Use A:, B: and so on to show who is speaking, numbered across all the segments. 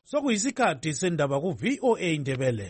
A: Sokuyisikhathi sendaba ku VOA Indebele.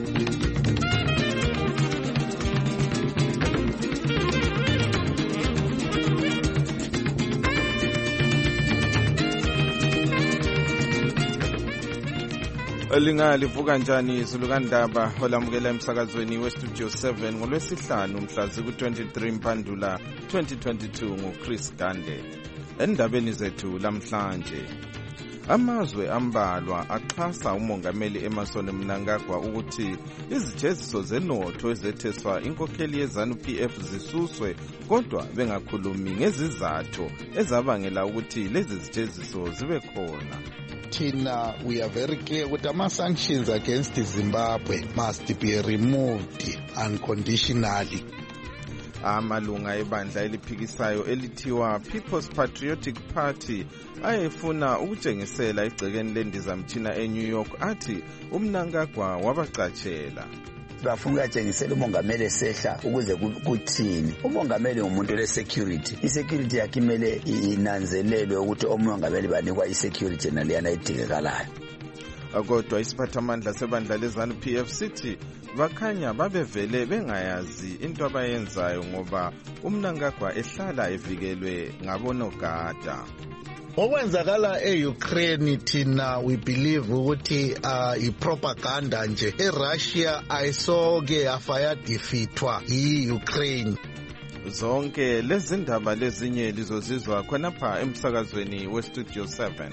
B: Lingalivuka kanjani izulukandaba olamukela emsakazweni westudio 7 ngolwesihlanu mhla ziku-23 Mpandula 2022 nguChris Gande. Endabeni zethu lamhlanje, amazwe ambalwa axhasa umongameli Emmerson Mnangagwa ukuthi izijeziso zenotho ezetheswa inkokheli yeZANU-PF zisuswe, kodwa bengakhulumi ngezizathu ezabangela ukuthi lezi zijeziso zibe khona.
C: Thina, we are very clear ukuthi ama-sanctions against Zimbabwe must be removed unconditionally.
B: Amalunga ebandla eliphikisayo elithiwa People's Patriotic Party ayefuna ukutshengisela igcekeni lendizamtshina eNew York athi uMnangagwa wabacatshela.
D: Bafuna ukutshengisela umongameli esehla ukuze kuthini. Umongameli ngumuntu le-security. I-security yakhe imele inanzelelwe ukuthi omongameli banikwa i-security naleyana edingekalayo.
B: Kodwa isiphathamandla sebandla leZANU-PF sithi bakhanya babevele bengayazi into abayenzayo ngoba uMnangagwa ehlala evikelwe ngabonogada.
C: Okwenzakala e-Ukraine thina we believe ukuthi i-propaganda nje. E-Russia ayisoke yafaya defeatwa i-Ukraine.
B: Zonke lezi ndaba lezinye lizozizwa khonapha emsakazweni westudio 7.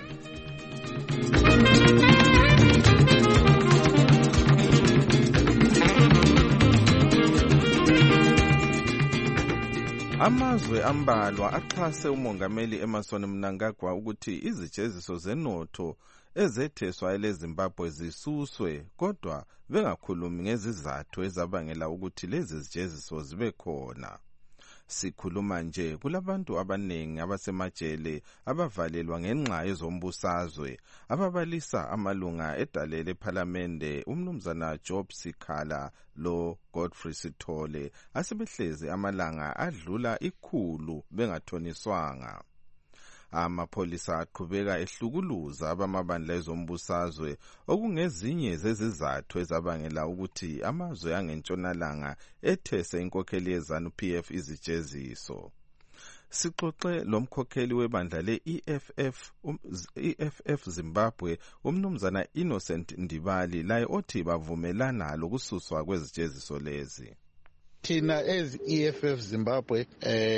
B: Amazwe ambalwa axhase umongameli Emmerson Mnangagwa ukuthi izijeziso zenotho ezetheswa eleZimbabwe zisuswe, kodwa bengakhulumi ngezizathu ezabangela ukuthi lezi zijeziso zibe khona. Sikhuluma nje kulabantu abanengi abasemajele abavalelwa ngenxa yezombusazwe ababalisa amalunga edalele ePhalamende uMnumzana Job Sikhala lo Godfrey Sithole asebehlezi amalanga adlula 100 bengathoniswanga. Amapholisa aqhubeka ehlukuluza abamabandla ezombusazwe okungezinye zezizathu ezabangela ukuthi amazwe angentshonalanga ethese inkokheli yeZANU-PF izijeziso. Sixoxe lomkhokheli webandla le-EFF Zimbabwe uMnumzana Innocent Ndibali laye othi bavumelana lokususwa kwezijeziso lezi.
C: Thina as EFF Zimbabwe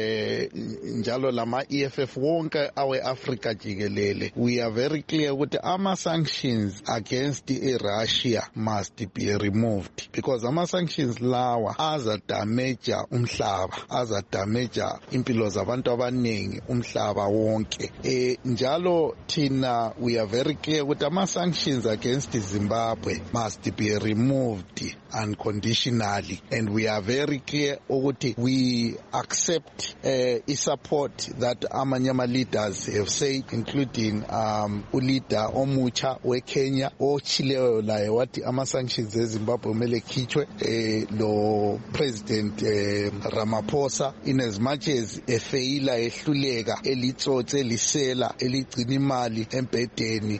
C: njalo lama EFF wonke awe-Africa jikelele, we are very clear ukuthi ama-sanctions against Russia must be removed because ama-sanctions lawa azadameja umhlaba, azadameja impilo zabantu abaningi umhlaba wonke. Njalo thina we are very clear ukuthi ama-sanctions against Zimbabwe must be removed unconditionally, and we are very clear ukuthi we accept support that amanyama leaders have said, including uleader omucha weKenya ochileyo laye wathi ama-sanctions eZimbabwe kumele khitshwe, lo President Ramaphosa in as much as efeyila ehluleka elitsotse lisela eligcina imali embedeni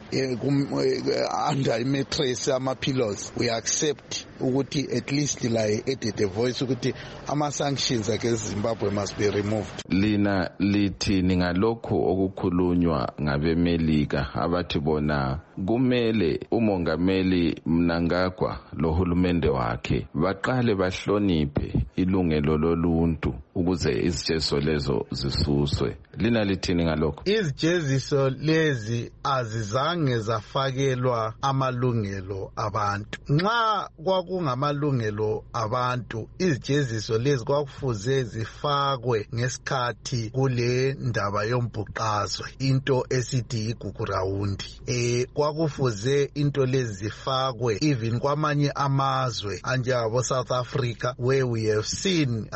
C: under mattress ama-pillows, we accept ukuthi at least like edit a voice ukuthi ama-sanctions against Zimbabwe must be removed.
B: Lina lithi ningalokho okukhulunywa ngabemelika abathi bona kumele umongameli Mnangagwa lohulumende wakhe baqale bahloniphe ilungelo loluntu ukuze izijeziso lezo zisuswe. Lina lithini ngalokho?
C: Izijeziso lezi azizange zafakelwa amalungelo abantu. Nxa kwakungamalungelo abantu, izijeziso lezi kwakufuze zifakwe ngesikhathi kule ndaba yombhuqazwe, into esithi igugurawundi. Kwakufuze into lezi zifakwe even kwamanye amazwe anjengabo South Africa, where we have seen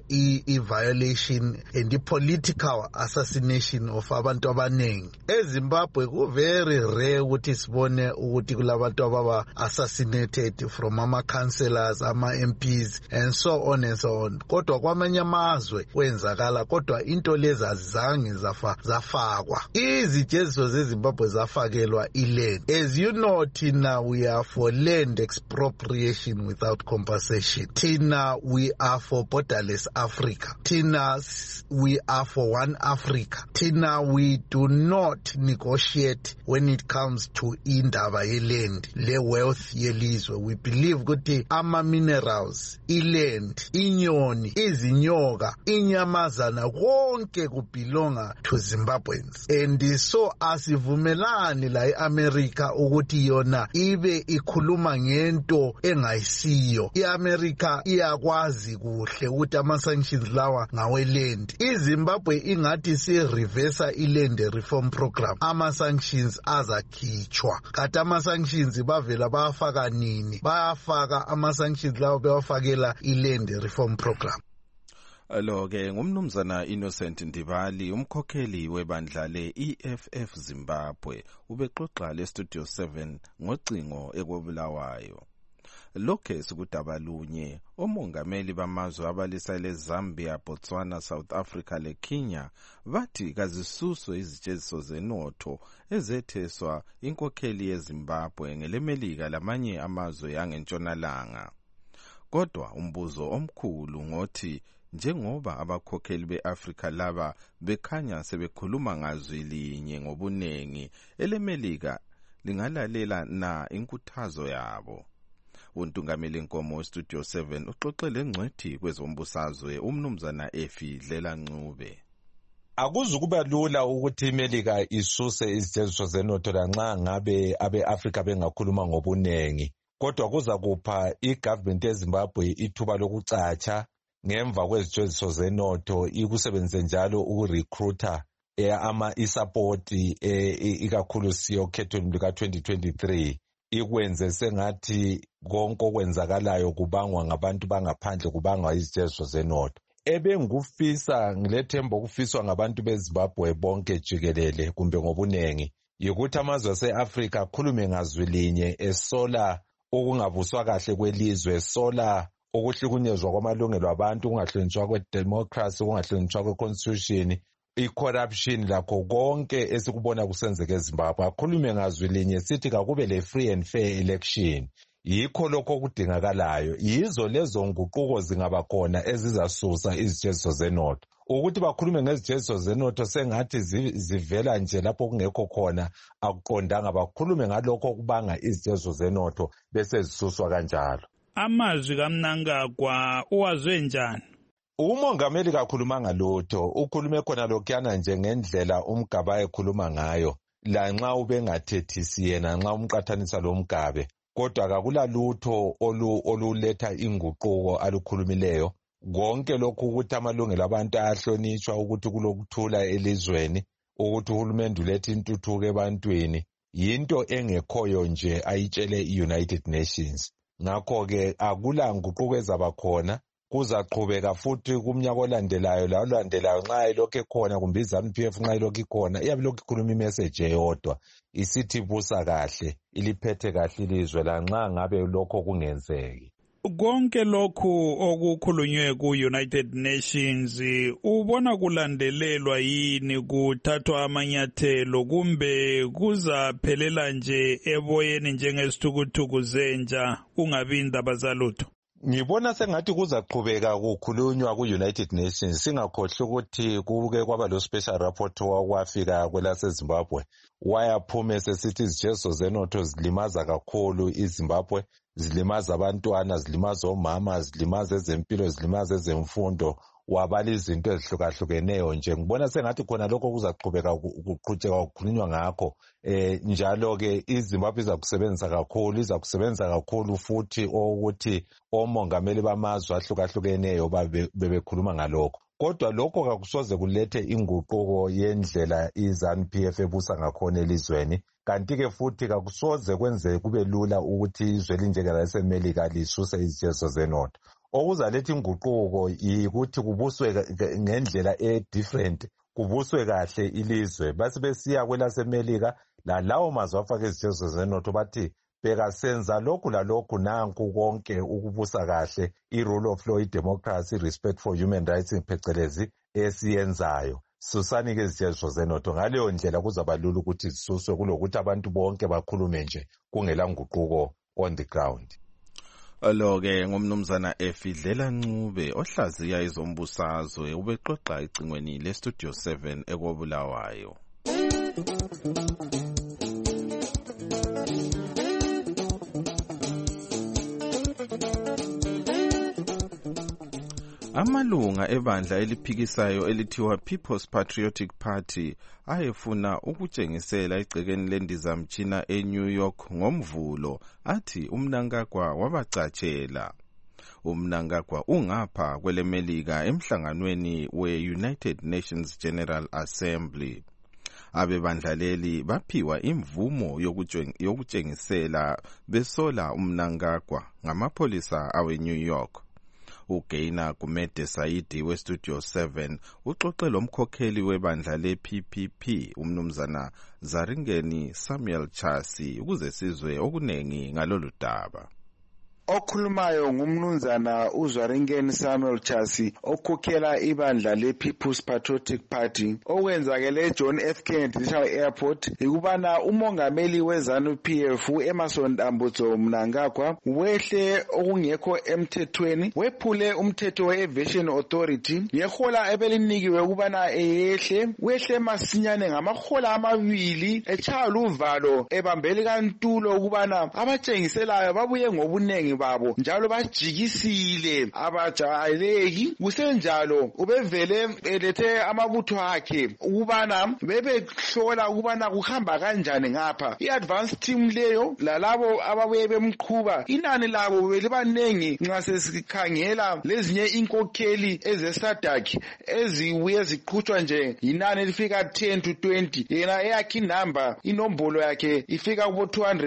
C: violation and the political assassination of abantu abanengi. EZimbabwe ku very rare ukuthi sibone ukuthi kulabantu ababa assassinated from ama-councillors, ama-MPs and so on and so on. Kodwa kwamanye amazwe kwenzakala, kodwa into lezi azange zafakwa. Izijeziso zeZimbabwe zafakelwa ile land. As you know, Tina, we are for land expropriation without compensation. Tina, we are for borderless Africa. Tina, we are for one Africa. Tina, we do not negotiate when it comes to indaba yeland, le wealth yelizwe. We believe ukuthi ama minerals, iland, inyoni, izinyoka, inyamazana konke kubelonga to Zimbabweans. And so asivumelani la eAmerica ukuthi yona ibe ikhuluma ngento engayisiyo. iAmerica iyakwazi kuhle ukuthi ama sanctions lawa ngaweland. iZimbabwe ingathi si reverse iland reform program. Ama sanctions azakhitshwa. Kati ama sanctions bavela bayafaka nini? Bayafaka ama sanctions lawa bewafakela iland reform program.
B: Lo-ke ngumnumzana Innocent Ndibali, umkhokheli webandla le-EFF Zimbabwe, ubexoxa le-Studio 7 ngocingo ekobulawayo. Lokhe sikudaba lunye, omongameli bamazwe abalisa le-Zambia, Botswana, South Africa le-Kenya bathi kazisuswe izitsheziso zenotho ezetheswa inkokheli yeZimbabwe ngelemelika lamanye amazwe yangentshonalanga. Kodwa umbuzo omkhulu ngothi njengoba abakhokheli be-Afrika laba bekhanya sebekhuluma ngazwi linye ngobunengi, elemelika lingalalela na inkuthazo yabo. Untungameli Nkomo Studio 7 uxoxele ngcwethi kwezombusazwe umnumzana Efi Dlela Ncube.
E: Akuzukuba lula ukuthi imelika isuse izitsheziso zenotho lanxa ngabe abe-Afrika bengakhuluma ngobunengi, kodwa kuza kupha igovernment yeZimbabwe ithuba lokucatsha ngemva kwezitsheziso zenotho, ikusebenzise njalo ukurecruiter support ikakhulu siyo khethweni lika 2023, ikwenze sengathi konke okwenzakalayo kubangwa ngabantu bangaphandle, kubangwa izitsheziso zenotho. Ebengufisa ngilethemba okufiswa ngabantu beZimbabwe bonke jikelele kumbe ngobunengi yikuthi amazwe ase-Afrika akhulume ngazwi linye esola okungabuswa kahle kwelizwe, esola ukuhlukunyezwa kwamalungelo abantu, ukungahlonitshwa kwedemocracy, ukungahlonitshwa kweconstitution, i-corruption lakho konke esikubona kusenzeka eZimbabwe. Akhulume ngazwi linye sithi kakube le-free and fair election. Yikho lokho kudingakalayo. Yizo lezo nguquko zingaba khona ezizasusa izitsheziso zenotho. Ukuthi bakhulume ngezitsheziso zenotho sengathi zivela nje lapho kungekho khona, akuqondanga. Bakhulume ngalokho okubanga izitsheziso zenotho bese zisuswa kanjalo.
A: Amazwi kaMnangagwa uwazwe njani?
E: Umongameli kakhuluma ngalutho, ukhulume khona lokhuyana nje ngendlela uMgabe ekhuluma ngayo, lanxa ubengathethisi yena nxa umqathanisa lo Mgabe. Kodwa kakula lutho oluletha inguquko alukhulumileyo. Konke lokhu ukuthi amalungelo abantu ayahlonitshwa, ukuthi kulokuthula elizweni, ukuthi uhulumende uletha intuthuko ebantwini, yinto engekhoyo nje ayitshele i-United Nations. Ngakho-ke akula nguquko ezaba khona, kuzaqhubeka futhi kumnyaka olandelayo lalandelayo nxa ilokhu ekhona kumbe iZANU-PF nxa ilokhu ikhona iyabe lokhu ikhuluma imeseji eyodwa isithi busa kahle, iliphethe kahle ilizwe lanxa ngabe lokho kungenzeki.
A: Konke lokhu okukhulunywe ku-United Nations ubona kulandelelwa yini, kuthathwa amanyathelo kumbe kuzaphelela nje eboyeni njengesithukuthuku zenja kungabi indaba zalutho?
E: Ngibona sengathi kuzaqhubeka kukhulunywa ku-United Nations. Singakhohlwa ukuthi kuke kwaba lo special rapport okwafika kwelaseZimbabwe wayaphuma sesithi izitsheziso zenotho zilimaza kakhulu iZimbabwe, zilimaza abantwana, zilimaza omama, zilimaza ezempilo, zilimaza ezemfundo, wabala izinto ezihlukahlukeneyo nje. Ngibona sengathi khona lokho kuzaqhubeka kuqhutshekwa kukhulunywa ngakho. Njalo-ke iZimbabwe izakusebenza kakhulu futhi ukuthi omongameli bamazwe ahlukahlukeneyo bebekhuluma ngalokho. Kodwa lokho kakusoze kulethe inguquko yendlela iZANU-PF ebusa ngakhona elizweni. Kanti-ke futhi kakusoze kwenze kube lula ukuthi izwe elinjengela laseMelika lisuse izitsheziso zenotho. Okuzaletha inguquko yikuthi kubuswe ngendlela different, kubuswe kahle ilizwe. Base besiya kwelaseMelika lawo mazwe afaka izitsheziso zenotho bathi bheka senza lokhu lalokhu, nanku konke ukubusa kahle, i-rule of law, i-democracy, respect for human rights phecelezi esiyenzayo. susani-ke izijeziswa zenotho. Ngaleyo ndlela kuzaba lula ukuthi zisuswe kulokuthi abantu bonke bakhulume nje kungela nguquko on the ground.
B: Lo-ke ngumnumzana Efidlela Ncube ohlaziya izombusazwe ubexoxa ecingweni leStudio 7 ekobulawayo. Amalunga ebandla eliphikisayo elithiwa People's Patriotic Party ayefuna ukutshengisela igcekeni lendizamtshina eNew York ngomvulo athi uMnangagwa wabacatshela. uMnangagwa ungapha kwelemelika emhlanganweni we-United Nations General Assembly. Abebandlaleli baphiwa imvumo yokutshengisela besola uMnangagwa ngamapholisa awe-New York. uGaina Gumede Saidi weStudio 7 uxoxe lomkhokheli webandla le-PPP umnumzana Zaringeni Samuel Chasi ukuze sizwe okunengi ngalolu daba.
F: Okhulumayo ngumnumzana uZaringeni Samuel Chasi okhokhela ibandla le-People's Patriotic Party okwenzakele John F. Kennedy International Airport ikubana umongameli weZANU-PF Emmerson Dambudzo Mnangagwa wehle okungekho emthethweni wephule umthetho we-Aviation Authority yehola ebelinikiwe ukubana wehle masinyane ngamahola amabili echaya luvalo ebambeli kantulo ukubana abatshengiselayo babuye ngobunengi babo njalo bajikisile abajayeleki kusenjalo ubevele elethe amabutho akhe ukubana bebehlola ukubana kuhamba kanjani ngapha i-advance team leyo lalabo ababuye bemqhuba inani labo belibanengi nxa sesikhangela lezinye inkokheli ezeSADC ezibuye ziqhutshwa nje inani elifika 10 to 20 yena eyakhe inamba inombolo yakhe ifika kubo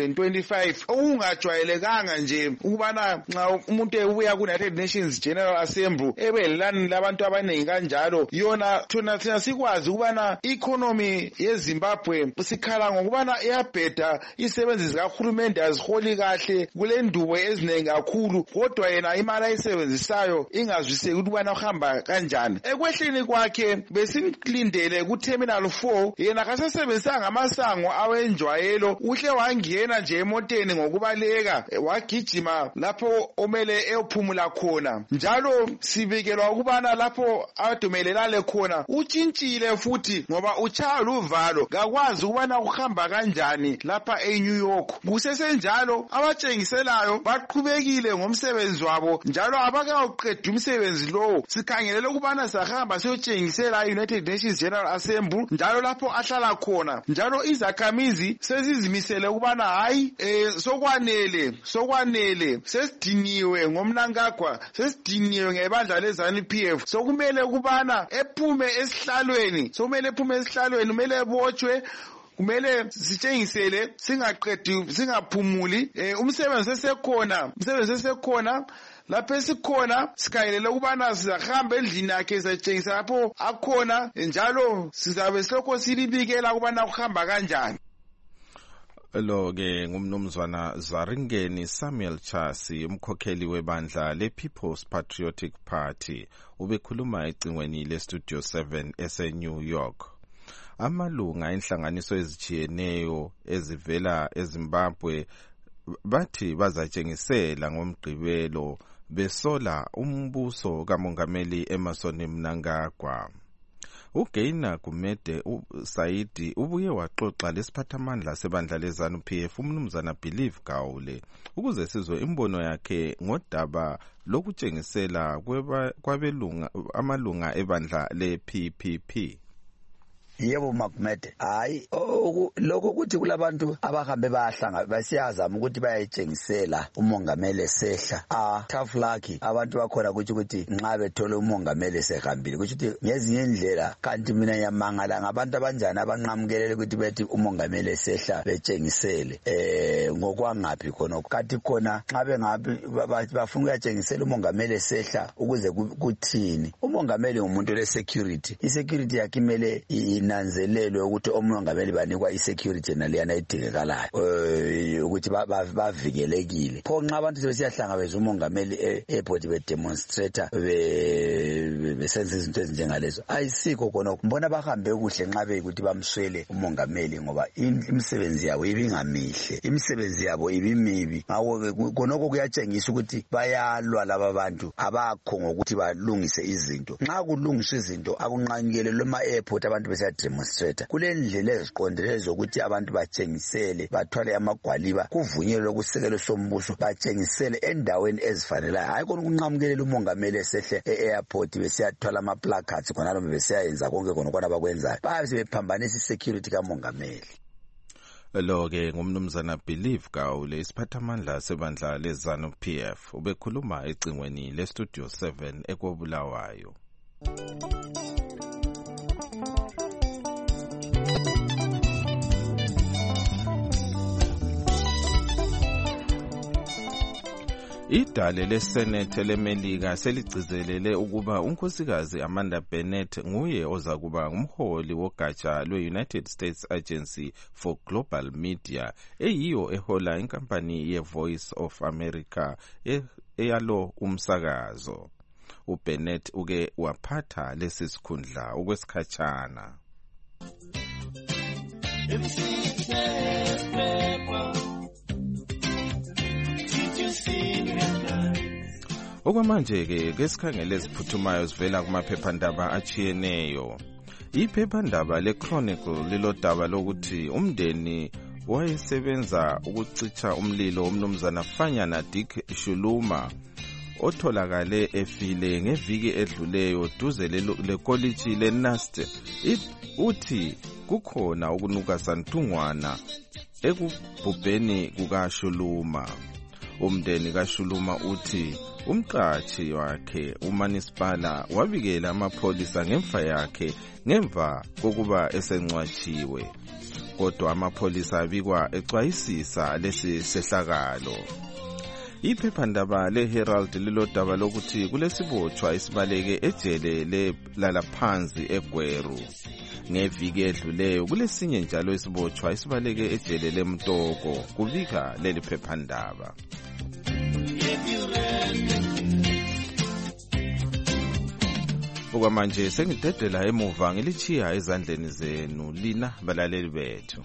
F: 225 okungajwayelekanga nje ukubana nxa umuntu ebuya ku-United Nations General Assembly ebelelani labantu abanengi kanjalo yona thina sikwazi ukubana i-economy yeZimbabwe sikhala ngokubana iyabheda isebenzi zikahulumende aziholi kahle kule ndubo ezinengi kakhulu kodwa yena imali ayisebenzisayo ingazwiseki ukubana uhamba kanjani. Ekwehleni kwakhe besimlindele ku-Terminal 4 yena kasesebenzisanga amasango awenjwayelo uhle wangena nje emoteni ngokubaleka wagijima lapho omele eyophumula khona njalo sibikelwa ukubana lapho adumelelale khona utshintshile futhi ngoba uchaya luvalo kakwazi ukubana uhamba kanjani lapha eNew York. Kusesenjalo abatshengiselayo baqhubekile ngomsebenzi wabo njalo abakawuqeda umsebenzi lowo sikhangelele ukubana sahamba siyotshengisela i-United Nations General Assembly njalo lapho ahlala khona njalo izakhamizi sezizimisele ukubana hayi sokwanele sesidiniwe ngomNangagwa sesidiniwe ngebandla leZANU-PF sokumele ukubana ephume esihlalweni kumele ebotshwe kumele sitshengisele singaphumuli umsebenzi sesekhona lapho esikhona sikhangelele ukubana sizahamba endlini yakhe sitshengisa lapho akhona njalo sizabe silokho silibikela ukubana kuhamba kanjani.
B: Lo-ke ngumnumzwana Zaringeni Samuel Chasi umkhokheli webandla le-People's Patriotic Party ubekhuluma ecingweni leStudio 7 ese-New York. Amalunga enhlanganiso ezijiyeneyo ezivela eZimbabwe bathi bazatshengisela ngomgqibelo besola umbuso kamongameli Emmerson Mnangagwa. uGaina Gumede Saidi ubuye waxoxa lesiphathamandla sebandla leZANU-PF umnumzana Believe Gawule ukuze sizwe imbono yakhe ngodaba lokutshengisela amalunga ebandla le-PPP.
D: Yebo Magumede, hayi lokho ukuthi kulabantu abahambe bayahlanga basiyazama ukuthi bayayitshengisela umongameli esehla tough luck abantu bakhona ukuthi nxa bethola umongameli esehambile ukuthi ngezinye indlela kanti mina yamangala ngabantu abanjani abanqamukelele ukuthi bethi umongameli esehla betshengisele ngokwangaphi khona kanti khona nxa bengabi bafuna ukuyatshengisela umongameli esehla ukuze kuthini umongameli ngumuntu le security yakhe imele inanzelelwe ukuthi omongameli banikwa isecurity naliyana edingekalayo ukuthi bavikelekile. Pho nxa abantu sebesiyahlangabeza umongameli e-airport bedemonstrator besenza izinto ezinjengalezo ayisikho khona. Mbona bahambe kuhle nxa beyikuthi bamswele umongameli ngoba imisebenzi yabo ibingamihle, imisebenzi yabo ibimibi. Khonokho kuyatshengisa ukuthi bayalwa laba bantu, abakho ngokuthi balungise izinto. Nxa kulungiswa izinto akunqanyekele loma-airport abantu besiyademonstrate. Kulendlela eziqondile zokuthi abantu batshengisele, bathwale amagwaliba, kuvunyelwe ukusekelo sombuso, batshengisele endaweni ezifaneleyo. Hayi khona ukunqamukelela umongameli esehle e-airport besiyathwala ama-placards khonalo besiyayenza konke khona abakwenzayo. Bayabe sebephambanisa i-security kamongameli.
B: Lo-ke ngumnumzana Believe Gawule, isiphathamandla sebandla leZANU-PF, ubekhuluma ecingweni leStudio 7 eKobulawayo. Idale leSenate leMelika seligcizelele ukuba unkosikazi Amanda Bennett nguye oza kuba ngumholi wogatsha lwe-United States Agency for Global Media, eyiyo ehola inkampani ye-Voice of America eyalo umsakazo. UBennett uke waphatha lesi sikhundla okwesikhatshana. Okwamanje ke sikhangele eziphuthumayo zivela kumaphephandaba achiyeneyo. Iphephandaba leChronicle lilodaba lokuthi umndeni wayesebenza ukucitsha umlilo womnumzana Fanyana Dick Shuluma otholakale efile ngeviki edluleyo duze lekoliji leNAST. Uthi kukhona ukunuka santungwana ekubhubheni kukaShuluma. Umndeni kaShuluma uthi umqashi wakhe uManisipala wabikela amapholisa ngemfa yakhe ngemva kokuba esencwatshiwe. Kodwa amapholisa abikwa exwayisisa lesi sehlakalo. Iphephandaba leHerald lilodaba lokuthi kulesibotshwa esibaleke ejele lalaphansi eGweru. Ngeviki edluleyo kulesinye njalo isibotshwa esibaleke ejele leMtoko, kubika leli phephandaba. Okwamanje sengidedela emuva ngilichiya ezandleni zenu lina balaleli bethu.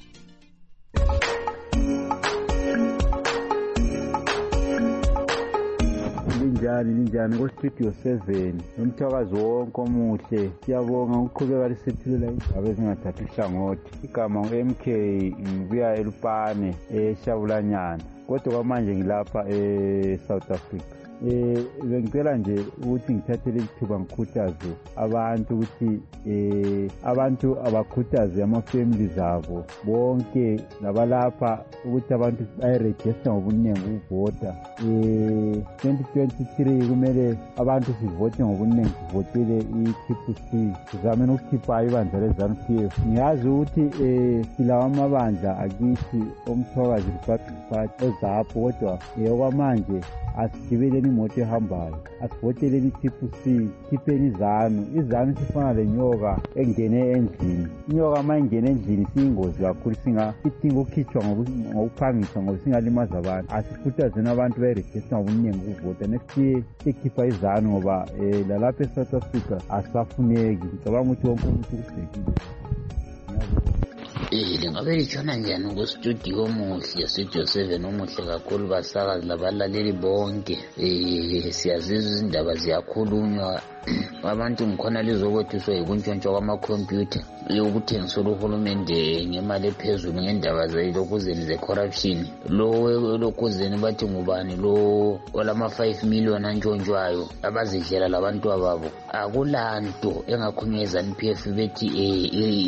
G: Linjani ku-Studio 7 nomthakazi wonke omuhle. Siyabonga ukuqhubeka lisiphilela indaba ezingathathi ihlangothi. Igama ngu-MK ngibuya eLupane eShabulanyana, kodwa kwamanje ngilapha eSouth Africa. Bengicela nje ukuthi ngithathele ithuba ngikhuthaze abantu ukuthi abantu abakhuthaze ama-families abo bonke labalapha ukuthi abantu bayiregister ngobuningi ukuvota. 2023 kumele abantu sivote ngobuningi, sivotele i-TPC, sizame nokukhipha ibandla leZANU-PF. Ngiyazi ukuthi silawa amabandla akithi omthwakazi Republic Party eZAPHO, kodwa okwamanje asigibeleni imoto ehambayo, asivoteleni i-TPC, khipheni izanu sifana lenyoka engene endlini. Inyoka ma ingene endlini siyingozi kakhulu, sidinga ukukhitshwa ngokuphangisa ngoba singalimaza abantu. Asikhuthazeni abantu bayiregister ngobuningi ukuvota, nesiye sikhipha izanu ngoba lalapha eSouth Africa asafuneki. Ngicabanga ukuthi wonke umuntu kusekile.
H: Lingabe litshona njani ku-studio omuhle, Studio 7 omuhle kakhulu, basakazi labalaleli bonke. Siyazizwa izindaba ziyakhulunywa, abantu ngikhona lizokwethiswa yikuntshontshwa kwamakhompyutha, ukuthengisela uhulumende ngemali ephezulu ngendaba zelokuzeni ze-corruption. Lo lokuzeni bathi ngubani lo olama-5 million antshontshwayo abazidlela labantu ababo. Akulanto engakhulunywa eZANU-PF bethi i-wrong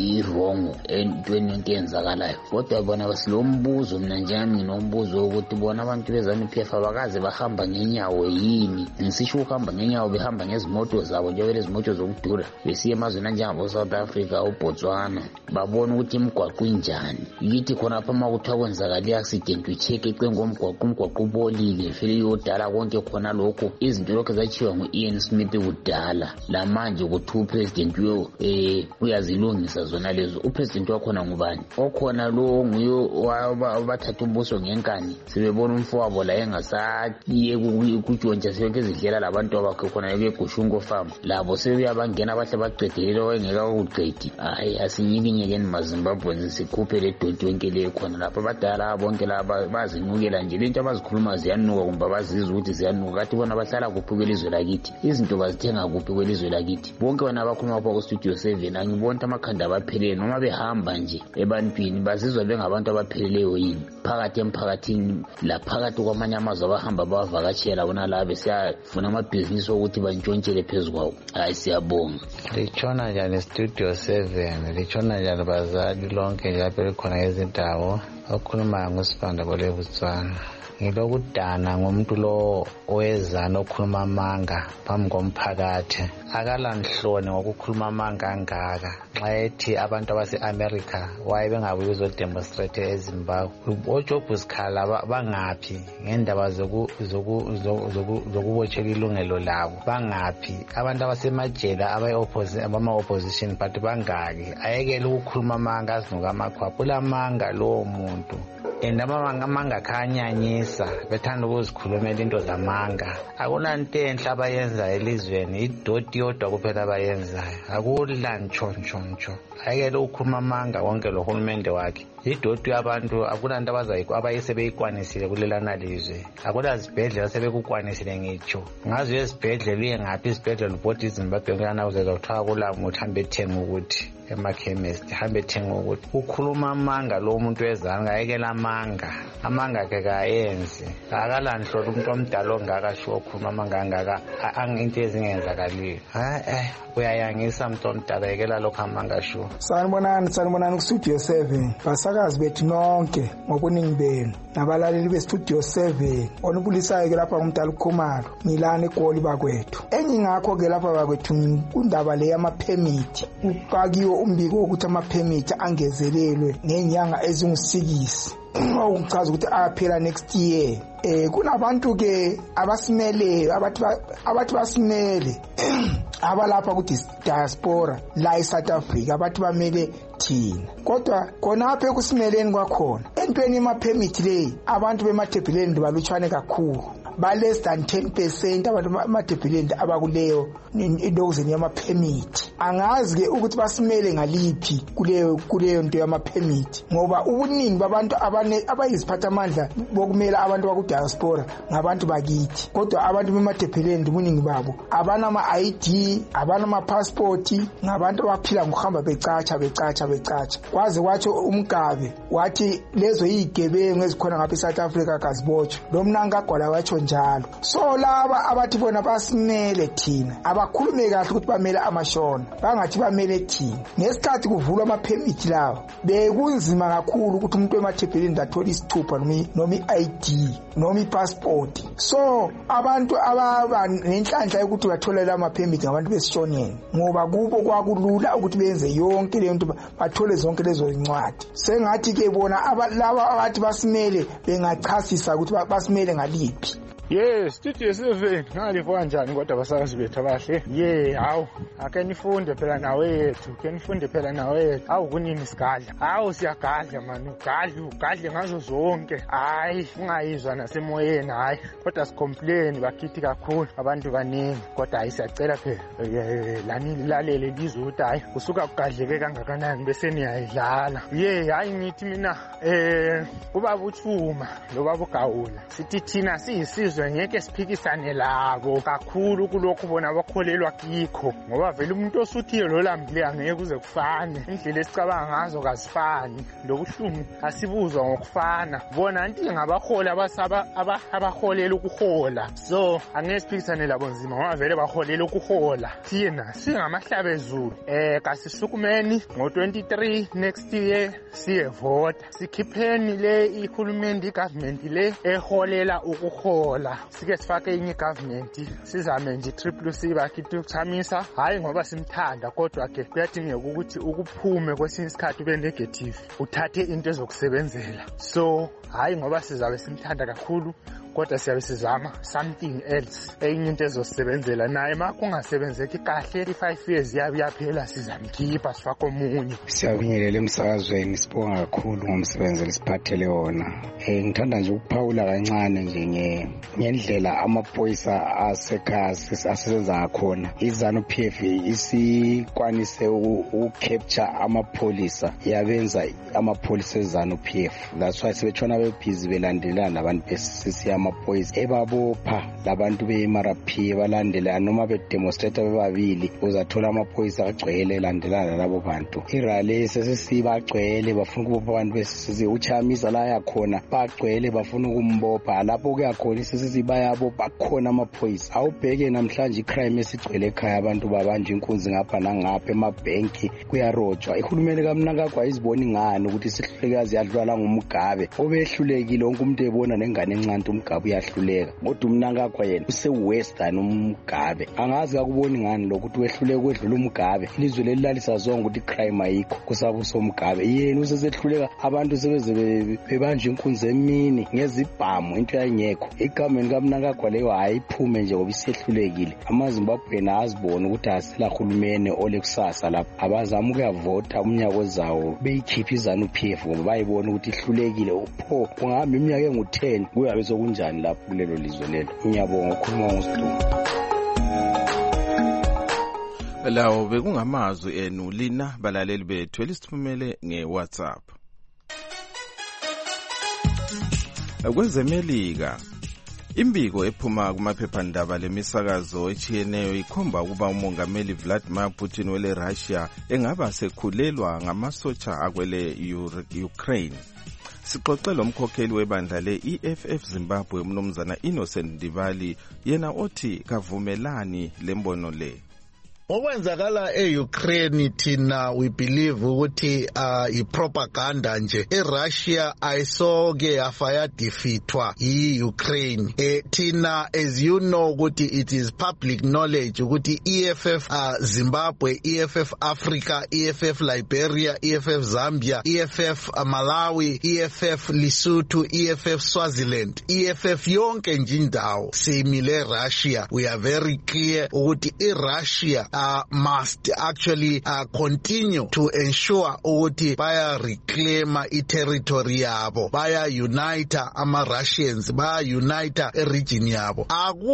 H: wrong entweni yonke eyenzakalayo. Kodwa bona basilombuzo, mina njami nginombuzo ukuthi bona abantu beZANU-PF abakaze bahamba ngenyawo yini? Ngisisho ukuhamba ngenyawo, behamba ngezimoto zabo njengoba lezimoto zokudura besiye emazweni anjengabo South Africa, uBotswana, babona ukuthi imigwaqo injani. Yithi khona apha makuthiwa kwenzakala i-accident ucheck ecenga komgwaqo, umgwaqo ubolile vele yodala konke khona lokho. Izinto lokho zachiwa ngu-Ian Smith kudala, la manje kuthi upresident uyazilungisa zona lezo. Upresident wakhona ngubani? Okhona lo nguye wabathatha umbuso ngenkani, sebebona umfowabo la engasaye kutshontsha sonke izidlela labantu abakho khona eGushungo farm, labo sebeyabangena bahle baqedelele wengeka ukuqedi. Hayi, asinyikinyekeni maZimbabwe sikhuphe le doti yonke le khona lapha. Abadala bonke laba bazinukela nje, lento abazikhuluma ziyanuka kumbe bazizwa ukuthi ziyanuka. Kathi bona bahlala kuphi kwelizwe lakithi? Izinto bazithenga kuphi kwelizwe lakithi? Bonke bona abakhuluma lapha ku-Studio 7 angibona amakhanda abaphelele, noma behamba nje ebantwini bazizwa bengabantu abapheleleyo yini phakathi emphakathini la, phakathi kwamanye amazwe abahamba bawavakatshela bona la besiyafuna amabhizinisi okuthi bantshontshele phezu kwawo. Hayi, siyabonga.
I: Litshona njani Studio 7? Litshona njani bazali lonke nje lapha likhona izindawo? Okhulumayo nguSibanda Botswana. Ngilokudana ngomuntu lo owezana okhuluma amanga phambi komphakathi. Akalanhloni ngokukhuluma amanga angaka. Xa ethi abantu abase-America waye bengabuye ukuzodemonstrate eZimbabwe. OJob Sikhala bangaphi ngendaba zokubotshela ilungelo labo? Bangaphi abantu abasemajela abama-opposition party bangaki? Ayekele ukukhuluma amanga azinuka amakhwapha. Ulamanga lowo muntu. Amanga khanyanyisa, bethanda ukuzikhulumela into zamanga. Akunanto enhle abayenzayo elizweni, idoti yodwa kuphela abayenzayo. Akudla nchonchoncho. Ayekele ukukhuluma amanga konke lo hulumende wakhe. Idoti yabantu akunanto abayisebeyikwanisile kulelana lizwe. Akulazibhedlela sebekukwanisile ngitsho. Ngazi ezibhedlela uye ngaphi izibhedlela ubhodi iZimbabwe kuyana uzeza kuthiwa kulamuntu hambe ethenga ukuthi emakhemesti, hambe ethenga ukuthi. Ukhuluma amanga lo muntu wezana, ayekela amanga akhe kayenzi. Akalanhlolo umuntu omdala ongaka sho okhuluma amanga angaka into ezingenzakaliyo. Uyayangisa umuntu omdala, ayekela lokho amanga sho.
J: Sanibonani ku-Studio 7 basakazi bethu nonke ngobuningi benu nabalaleli be-Studio 7. Onibulisayo ke lapha ngumdala uKhumalo, ngilana eGoli bakwethu. Engingakho ke lapha bakwethu kundaba le yamaphemithi. Ufakiwe umbiko ukuthi amaphemithi angezelelwe ngenyanga ezingu-6 okuchaza ukuthi aphela next year. Kunabantu ke abasimele abathi basimele abalapha ukuthi diaspora la eSouth Africa abathi bamele thina. Kodwa khonapha ekusimeleni kwakhona entweni yemaphemithi le abantu bemathebheleni balutshwane kakhulu, ba less than 10% abantu bemathebheleni abakuleyo indokuzeni yamaphemithi. Angazi ke ukuthi basimele ngaliphi kuleyo nto yamaphemithi, ngoba ubuningi babantu abayiziphathamandla bokumela abantu bakudiaspora ngabantu bakithi. Kodwa abantu bemathebheleni ubuningi babo abana ama-ID, abana ama-passport, ngabantu abaphila ngokuhamba becatsha. Kwaze kwatsho uMgabe wathi lezo yigebengu ezikhona ngapha eSouth Africa kazibotshwa. Lo mnankagwala watsho njalo. So laba abathi bona basimele thina abakhulume kahle ukuthi bamele amashona, bangathi bamele thina. Ngesikhathi kuvulwa amaphemithi lawo bekunzima kakhulu ukuthi umuntu wemathebheleni athola isithupha noma i-ID noma i-passport. So abantu ababa nenhlanhla yokuthi bathole la maphemithi ngabantu besishoneni, ngoba kubo kwakulula ukuthi benze yonke leyo nto, bathole zonke lezo incwadi. Sengathi ke bona laba abathi basimele bengachasisa ukuthi basimele ngaliphi.
K: Studio 7 ngalivuka njani kodwa basakazi bethu abahle? Hawu ake nifunde phela nawe yethu, ke nifunde phela nawe yethu. Hawu kunini sigadla? Hawu siyagadla mani, ugadle ngazo zonke. Hayi ungayizwa nasemoyeni, hayi kodwa sicomplain bakithi kakhulu abantu baningi. Kodwa hayi siyacela phela lani lalele lizwe ukuthi hayi kusuka kugadleke kangakanani bese niyayidlala. Hayi ngithi mina ubaba uThuma lo baba uGawula sithi thina siyisizwe sizwe ngeke siphikisane labo kakhulu kulokhu bona abakholelwa kikho, ngoba vele umuntu osuthiye lo lambileyo angeke kuze kufane, indlela esicabanga ngazo kazifani, lobuhlungu asibuzwa ngokufana. Bona nti ngabaholi abaholela ukuhola, so angeke siphikisane labo nzima ngoba vele baholela ukuhola. Thina singamahlabezulu kasisukumeni ngo-23 next year siyevota, sikhipheni le ihulumende igovernment le eholela ukuhola, sike sifake inye igovernment sizame nje i-CCC bakithi ukuthamisa, hayi ngoba simthanda kodwa ke kuyadingeka ukuthi ukuphume kwesinye isikhathi ube negative uthathe into ezokusebenzela. So hayi ngoba sizabe simthanda kakhulu kodwa siyabe sizama something else, enye into ezosebenzela naye. Ma kungasebenzeki kahle 5 years yaphela sizamkhipha sifake omunye.
L: Siyabingelela emsakazweni, sibonga kakhulu ngomsebenzi lesiphathele wona. Ngithanda nje ukuphawula kancane nje ngendlela amaphoyisa asekhaya asebenza ngakhona. iZANU-PF isikwanise ukucapture amapholisa, yabenza amapholisa eZANU-PF. That's why sebetshona bebhizi belandelana nabantu besisiya amaphoyisa ebabopha labantu be-MRP balandela noma bedemonstrate bebabili, uzathola amaphoyisa agcwele landelana labo bantu. Irally sesibagcwele bafuna ukubopha abantu besisi, uchamisa la yakhona bagcwele bafuna ukumbopha, lapho kuyakhona isisi bayabopha khona amaphoyisa. Awubheke namhlanje icrime esigcwele ekhaya, abantu babanje inkunzi ngapha nangapha, emabhenki kuyarojwa. Ihulumende kaMnangagwa izibona ngani ukuthi isihlulekazi yadlala ngumgabe obehlulekile, wonke umuntu ebona nengane encane umgabe uyahluleka, kodwa uMnangagwa yena use-western umgabe. Angazi kakuboni ngani lokuthi wehluleke kwedlula umgabe, ilizwe lelilalisa zonke ukuthi icrime ayikho kusabusa umgabe. Yena usesehluleka, abantu sebeze bebanje inkunzi emini ngezibhamu, into yayingekho. Igovernment kaMnangagwa leyo ayiphume nje ngoba isehlulekile. AmaZimbabwe azibona ukuthi asela hulumene ole kusasa lapho, abazama ukuyavota umnyaka ozawo beyikhipha iZANU-PF ngoba bayibona ukuthi ihlulekile. Pho kungahamba iminyaka engu-10 kuyabe sokunjani lapho kulelo lizwe lelo. Ngiyabonga ukukhuluma ngosidumo.
B: Lawo bekungamazwi enu lina balaleli bethu elisithumele ngeWhatsApp. Kwezemelika, imbiko ephuma kumaphephandaba lemisakazo echiyeneyo ikhomba ukuba umongameli Vladimir Putin wele Russia engaba sekhulelwa ngamasotsha akwele Ukraine. Sixoxela umkhokheli webandla le-EFF Zimbabwe umnumzana Innocent Ndibali, yena othi kavumelani lembono le.
C: Okwenzakala e-Ukraine thina we believe ukuthi i-propaganda nje. E-Russia ayisoke yafaya defeatwa i-Ukraine. Thina as you know ukuthi it is public knowledge ukuthi EFF Zimbabwe, EFF Africa, EFF Liberia, EFF Zambia, EFF Malawi, EFF Lesotho, EFF Swaziland, EFF yonke nje indawo simile Russia. We are very clear ukuthi i-Russia must actually continue to ensure ukuthi baya reclaim i-territory yabo, baya unite ama-Russians, baya unite region yabo.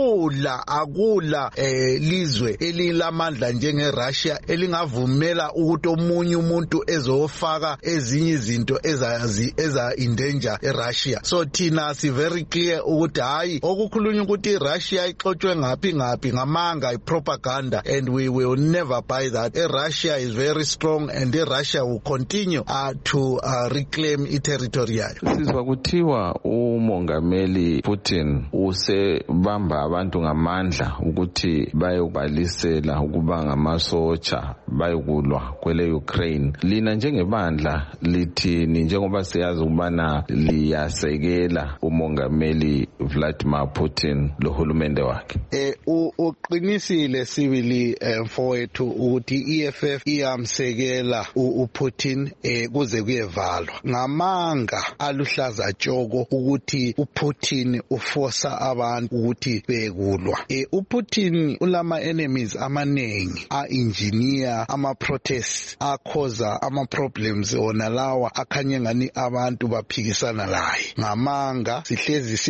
C: Akula lizwe elilamandla njenge-Russia elingavumela ukuthi omunye umuntu ezofaka ezinye izinto eza-endanger e-Russia. So thina si very clear ukuthi hayi okukhulunywa ukuthi i-Russia ixotshwe ngaphi ngamanga i-propaganda, and we will never buy that. Russia is very strong and Russia will continue to reclaim territory yayo.
E: Sizwa kuthiwa umongameli Putin usebamba abantu ngamandla ukuthi bayokubalisela ukuba ngamasotsha bayokulwa kwele Ukraine. Lina njengebandla lithini njengoba siyazi ukubana liyasekela umongameli Vladimir Putin lohulumende wakhe?
C: Uqinisile sibili mfowethu ukuthi EFF iyamsekela uPutin kuze kuyevalwa ngamanga aluhlaza tshoko ukuthi uPutin uforsa abantu ukuthi bekulwa. uPutin ulama enemies amanengi, engineer ama protests akhoza ama problems ona lawa akhanye ngani abantu baphikisana laye ngamanga. Sihlezi siwazi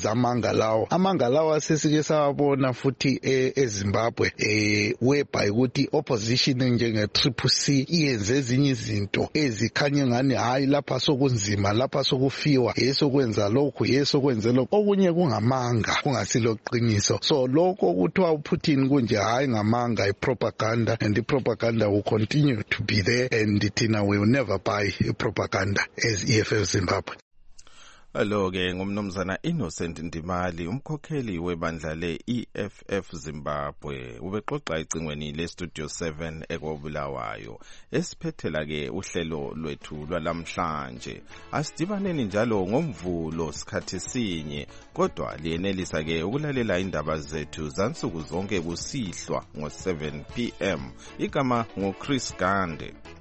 C: zamanga lawa sesike sawabona futhi eZimbabwe whereby ukuthi opposition njenge Triple C iyenze ezinye izinto ezikhanye ngani hayi lapha sokunzima lapha sokufiwa yesokwenza lokhu yesokwenze lokho okunye kungamanga kungasilo qiniso so lokho kuthiwa uPutin kunje hayi ngamanga propaganda and the propaganda will continue to be there and thina will never buy propaganda as EFF Zimbabwe.
B: Alo-ke ngumnumzana Innocent Ndimali umkhokheli webandla le-EFF Zimbabwe ubexoxa ecingweni le-Studio 7 ekobulawayo esiphethela-ke uhlelo lwethu lwalamhlanje asidibaneni njalo ngomvulo sikhathi sinye kodwa liyenelisa-ke ukulalela indaba zethu zansuku zonke kusihlwa ngo-7 p.m. igama nguChris Gande.